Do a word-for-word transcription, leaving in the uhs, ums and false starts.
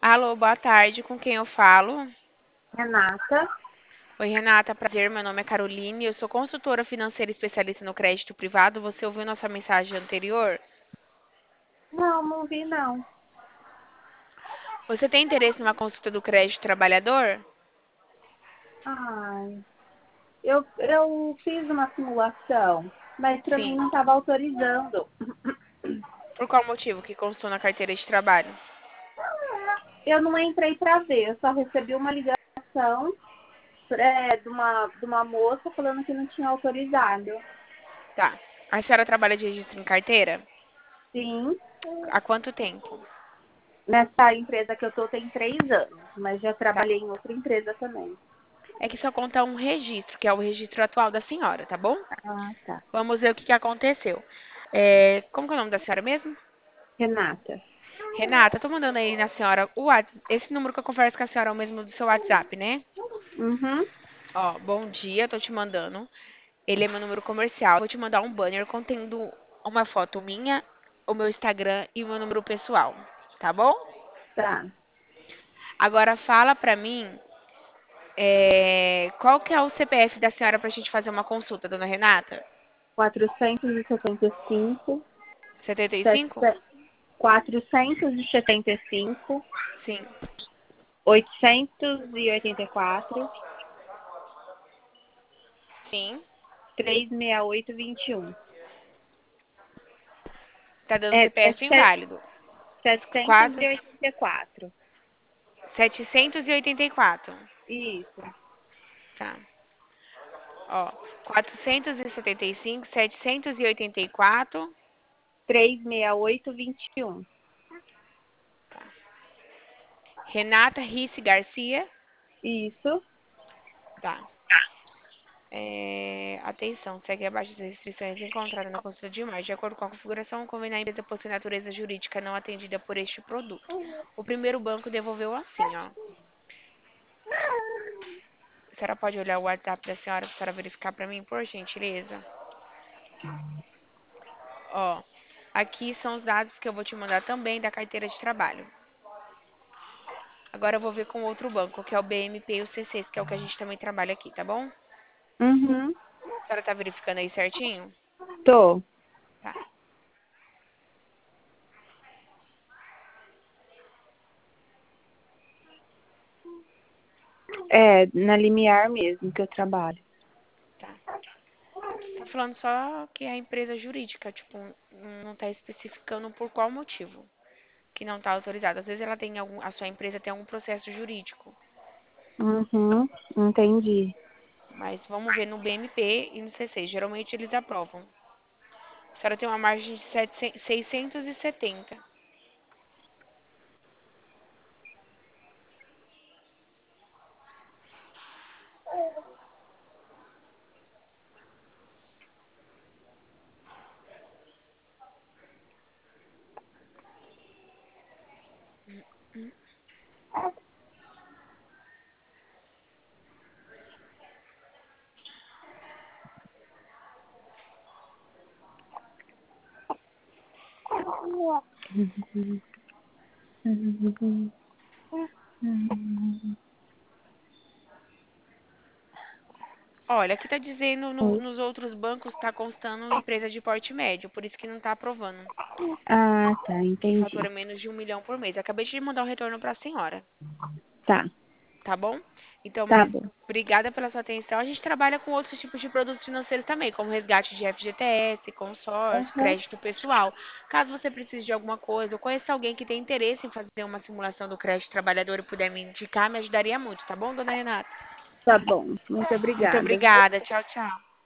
Alô, boa tarde, com quem eu falo? Renata? Oi, Renata, prazer, meu nome é Caroline, eu sou consultora financeira especialista no crédito privado. Você ouviu nossa mensagem anterior? Não, não vi não. Você tem interesse numa consulta do crédito trabalhador? Ai, eu, eu fiz uma simulação, mas para mim Sim. não estava autorizando. Por qual motivo que constou na carteira de trabalho? Eu não entrei para ver, eu só recebi uma ligação é, de, uma, de uma moça falando que não tinha autorizado. Tá. A senhora trabalha de registro em carteira? Sim, Há quanto tempo? nessa empresa que eu tô tem três anos, mas já Tá. trabalhei em outra empresa também. É que só conta um registro, que é o registro atual da senhora, tá bom? Ah, tá. Vamos ver o que que aconteceu. É, como que é o nome da senhora mesmo? Renata. Renata, tô mandando aí na senhora o Whats- esse número que eu converso com a senhora é o mesmo do seu WhatsApp, né? Uhum, Ó, bom dia, tô te mandando. Ele é meu número comercial. Vou te mandar um banner contendo uma foto minha, o meu Instagram e o meu número pessoal, tá bom? tá. Agora fala pra mim, é, qual que é o C P F da senhora pra gente fazer uma consulta, dona Renata? quatrocentos e setenta e cinco, setenta e cinco? sete- quatrocentos e setenta e cinco, Sim. oitocentos e oitenta e quatro, Sim. trezentos e sessenta e oito, vinte e um. Tá dando É, é C P F inválido. Quatro, setecentos e oitenta e quatro. setecentos e oitenta e quatro. Isso. Tá. Ó, quatrocentos e setenta e cinco, setecentos e oitenta e quatro. trezentos e sessenta e oito, vinte e um. Renata Risse Garcia. Isso. Tá. É, atenção, segue abaixo das restrições encontradas na consulta de imagem. De acordo com a configuração, convém a empresa possui natureza jurídica não atendida por este produto. O primeiro banco devolveu assim, ó. A senhora pode olhar o WhatsApp da senhora para a senhora verificar para mim, por gentileza? Ó, aqui são os dados que eu vou te mandar também da carteira de trabalho. Agora eu vou ver com outro banco, que é o B M P e o C C, que é o que a gente também trabalha aqui, tá bom? Uhum. A senhora tá verificando aí certinho? Tô. Tá. É, na Limiar mesmo que eu trabalho. Tá. Tá falando só que é a empresa jurídica, tipo, não tá especificando por qual motivo que não tá autorizada. Às vezes ela tem algum, a sua empresa tem algum processo jurídico, Uhum. Entendi. mas vamos ver no B M P e no C C. Geralmente eles aprovam. A senhora tem uma margem de setecentos, seiscentos e setenta. Olha, aqui tá dizendo no- nos outros bancos tá constando empresa de porte médio, por isso que não tá aprovando. Ah, tá, Que entendi. fatura menos de um milhão por mês. Acabei de mandar um retorno para a senhora, Tá, tá bom? Então, tá mas bom. obrigada pela sua atenção. A gente trabalha com outros tipos de produtos financeiros também, como resgate de F G T S, consórcio, Uhum. crédito pessoal. Caso você precise de alguma coisa ou conheça alguém que tem interesse em fazer uma simulação do crédito trabalhador e puder me indicar, me ajudaria muito, tá bom, dona Renata? Tá bom. Muito Muito obrigada. obrigada. Tchau, tchau.